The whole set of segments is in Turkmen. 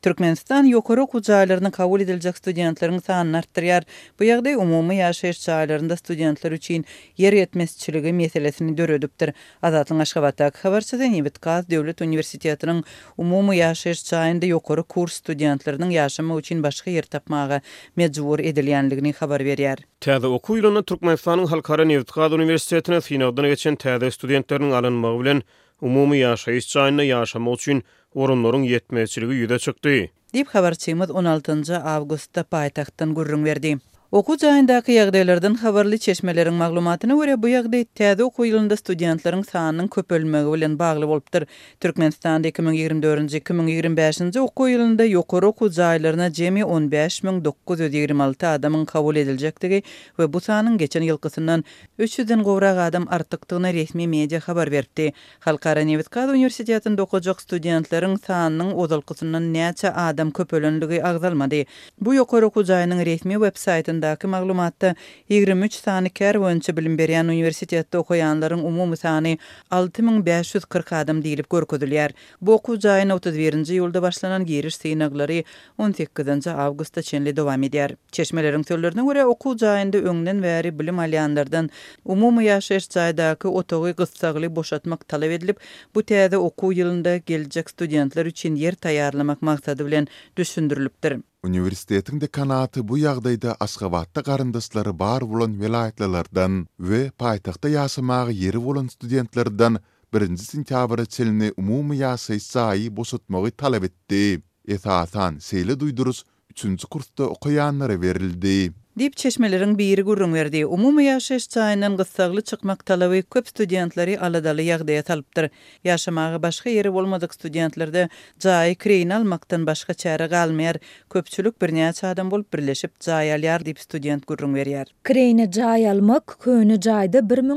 Türkmenistan ýokary okuw jaýlaryna kabul ediljek studentlaryň sanyny artdyrýar. Bu ýagdaý umumy ýaşaýyş jaýlarynda studentler üçin yer ýetmezçiligi meselesini döredipdir. Azatyň Aşgabatdaky habarçysy Nebit Gaz Döwlet Uniwersitetiniň umumy ýaşaýyş jaýynda ýokary kurs studentleriniň ýaşama üçin başga yer tapmagy mejbur edilýänligini habar berýär. Täze okuw ýylyna Türkmenistanyň Halkara Nebit Gaz Uniwersitetine synagdan geçen täze studentleriniň alynmagy bilen umumy ýaşaýyş jaýyna ýaşama üçin orunlaryň ýetmezçiligi ýüze çykdy. Dip habarçymyz 16 awgustda paýtagtdan gurrun berdi. Okuw jaýyndaky ýagdaýlardan habarly çeşmeleriň maglumatyna görä bu ýagdaý täze okuw ýylynda studentlaryň sanynyň köpelmegi bilen bagly bolupdyr. Türkmenistanda 2024-2025 okuw ýylynda ýokary okuw jaýlaryna jemi 15926 adamyň kabul ediljekdigi we bu sanyň geçen ýylkysyndan 300-den gowrak adam artykdygyna resmi media habar berdi. Halkara Nebit Gaz Uniwersitetinde okujak studentlaryň sanynyň ozalkysyndan näçe adam köpelenligi agzalmady. Bu ýokary okuw jaýynyň resmi websaytynda maglumatda 23 sany kär boýunça bilim berýän uniwersitetde okuyanlaryň umumy sany 6540 adam diýilip görkezilýär. Bu okuw jaýyna 31-nji ýylda başlanan giriş synaglary 18-nji awgustda çenli dowam edýär. Çeşmeleriň sözlerine görä okuw jaýynda öňden bäri bilim alýanlardan umumy ýaşaýyş jaýdaky otagy gyssagly boşatmak talap edilip, bu täze okuw ýylynda geljek studentler üçin yer taýýarlamak maksady bilen düşündirilipdir. Uniwersitetiň dekanaty bu ýagdaýda Aşgabatda garyndaşlary bar bolan vilayetlerden we paýtagtda ýaşamagy ýeri bolan studentlerden 1-nji sentýabra çelini umumy ýaşaýyş jaýy boşatmagy talap etdi. Esasan seýle duýdurus 3-nji kursda okuyanlara berildi. Dip çeşmeleriň biri gurrun berdi. Umumy ýaşaýyş jaýyndan gyssagly çykmak talaby köp studentleri aladaly ýagdaýa salypdyr. Ýaşamagy başga ýeri bolmadyk studentlerde jaý kireýini almakdan başga çäre galmaýar. Köpçülük birnäçe adam bolup birleşip jaý alýar diýip student gurrun berýär. Kireýini jaý almak köni jaýda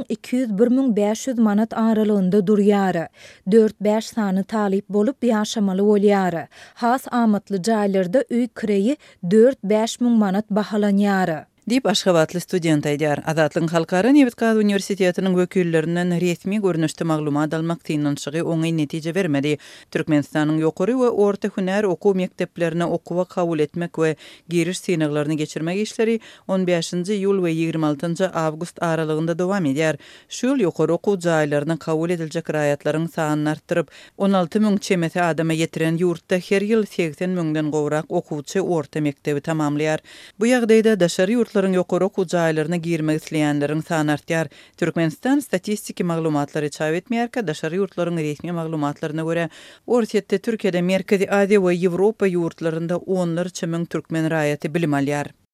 1200-1500 manat aralygynda durýar. 4-5 sany talyp bolup ýaşamaly bolýar. Has amatly jaýlarda üý kireýi 4-5 müň manat bahalanýar. Dip Aşgabatly student aýdýar. Azatlyň Halkara Nebit Gaz Uniwersitetiniň wekillerinden resmi görnüşde maglumat almak tynançygy oňy netije bermedi. Türkmenistanyň ýokary we orta hünär okuw mekdeplerine okuwa kabul etmek we giriş synaglaryny geçirmek işleri 15-nji ýyl we 26-njy awgust aralygynda dowam edýär. Şu ýyl ýokary okuw jaýlaryna kabul ediljek raýatlaryň sanyny artdyryp 16 000 çemete adama ýetiren ýurtda her ýyl 80 000den gowrak okuwçy orta mekdebi tamamlaýar. Bu ýagdaýda daşary ýokary okuw jaýlaryna girmek isleýänleriň sany artýar. Türkmenistan statistiki maglumatlary çap etmeýärkä, daşary ýurtlaryň resmi maglumatlaryna görä, ortatda Türkiýede Merkezi Aziýa we Ýewropa ýurtlarynda onlarça müň türkmen raýaty bilim alýar.